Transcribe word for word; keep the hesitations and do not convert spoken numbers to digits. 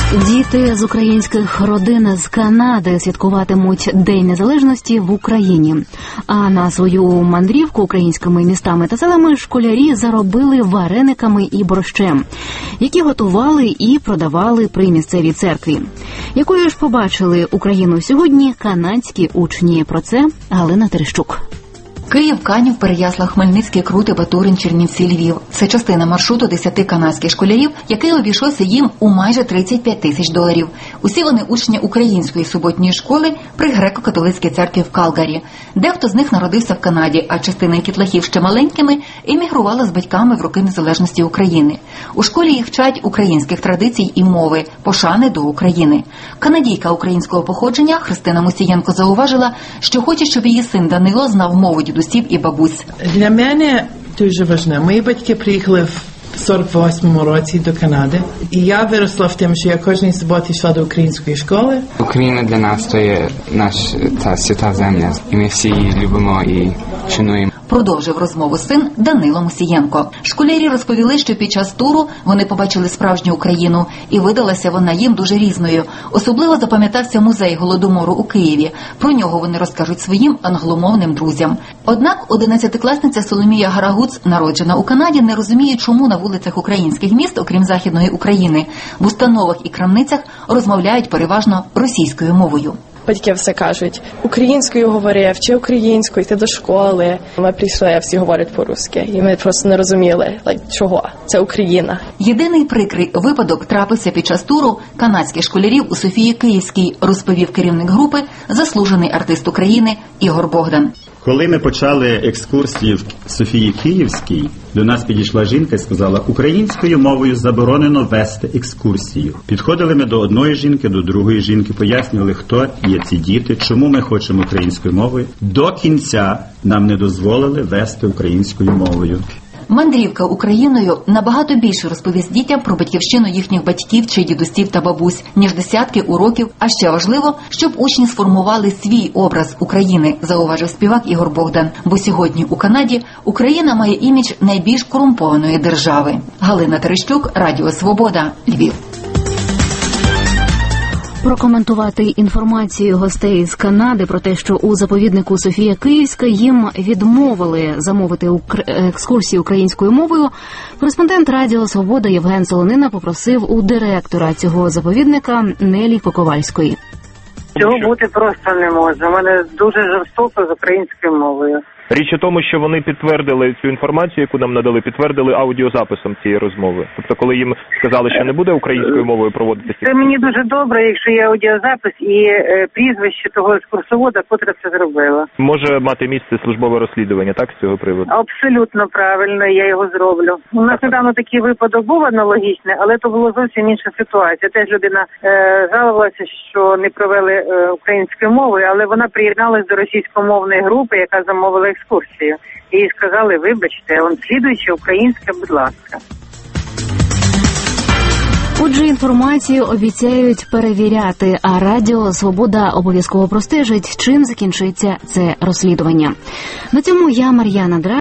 Діти з українських родин з Канади святкуватимуть День Незалежності в Україні. А на свою мандрівку українськими містами та селами школярі заробили варениками і борщем, які готували і продавали при місцевій церкві. Якою ж побачили Україну сьогодні канадські учні? Про це Галина Терещук. Київ, Канів, Переяслав, Хмельницький, Крути, Батурин, Чернівці, Львів. Це частина маршруту десяти канадських школярів, який обійшовся їм у майже тридцять п'ять тисяч доларів. Усі вони учні української суботньої школи при греко-католицькій церкві в Калгарі. Дехто з них народився в Канаді, а частина дітлахів ще маленькими емігрувала з батьками в роки незалежності України. У школі їх вчать українських традицій і мови, пошани до України. Канадійка українського походження Христина Мусієнко зауважила, що хоче, щоб її син Данило знав мову дідусів і бабусь. Для мене дуже важливо. Мої батьки приїхали в сорок восьмому році до Канади, і я виросла в тим, що я кожної суботи йшла до української школи. Україна для нас – то є наша свята земля, і ми всі її любимо і шануємо. Продовжив розмову син Данило Мусієнко. Школярі розповіли, що під час туру вони побачили справжню Україну, і видалася вона їм дуже різною. Особливо запам'ятався музей Голодомору у Києві. Про нього вони розкажуть своїм англомовним друзям. Однак одинадцятикласниця Соломія Гарагуц, народжена у Канаді, не розуміє, чому на вулицях українських міст, окрім Західної України, в установах і крамницях розмовляють переважно російською мовою. Батьки все кажуть, українською говори, вчи українською, йти до школи. Ми прийшли, а всі говорять по-русски, і ми просто не розуміли, like, чого, це Україна. Єдиний прикрий випадок трапився під час туру канадських школярів у Софії Київській, розповів керівник групи, заслужений артист України Ігор Богдан. Коли ми почали екскурсію в Софії Київській, до нас підійшла жінка і сказала, українською мовою заборонено вести екскурсію. Підходили ми до одної жінки, до другої жінки, пояснювали, хто є ці діти, чому ми хочемо українською мовою. До кінця нам не дозволили вести українською мовою. Мандрівка Україною набагато більше розповість дітям про батьківщину їхніх батьків чи дідусів та бабусь, ніж десятки уроків, а ще важливо, щоб учні сформували свій образ України, зауважив співак Ігор Богдан. Бо сьогодні у Канаді Україна має імідж найбільш корумпованої держави. Галина Терещук, Радіо Свобода, Львів. Прокоментувати інформацію гостей з Канади про те, що у заповіднику Софія Київська їм відмовили замовити екскурсію українською мовою, кореспондент Радіо Свобода Євген Солонина попросив у директора цього заповідника Нелі Поковальської. Цього бути просто не може. У мене дуже жорстоко з українською мовою. Річ у тому, що вони підтвердили цю інформацію, яку нам надали, підтвердили аудіозаписом цієї розмови. Тобто, коли їм сказали, що не буде українською мовою проводитися... Це мені дуже добре, якщо є аудіозапис і е, прізвище того екскурсовода, котра це зробила. Може мати місце службове розслідування, так, з цього приводу? Абсолютно правильно, я його зроблю. У нас недавно такий випадок був аналогічний, але то було зовсім інша ситуація. Теж людина е, жалувалася, що не провели е, українською мовою, але вона приєдналась до російськомовної групи, яка замовила екскурсію. І сказали, вибачте, он слідуюча українська, будь ласка. Отже, інформацію обіцяють перевіряти, а Радіо Свобода обов'язково простежить, чим закінчиться це розслідування. На цьому я, Мар'яна Дра.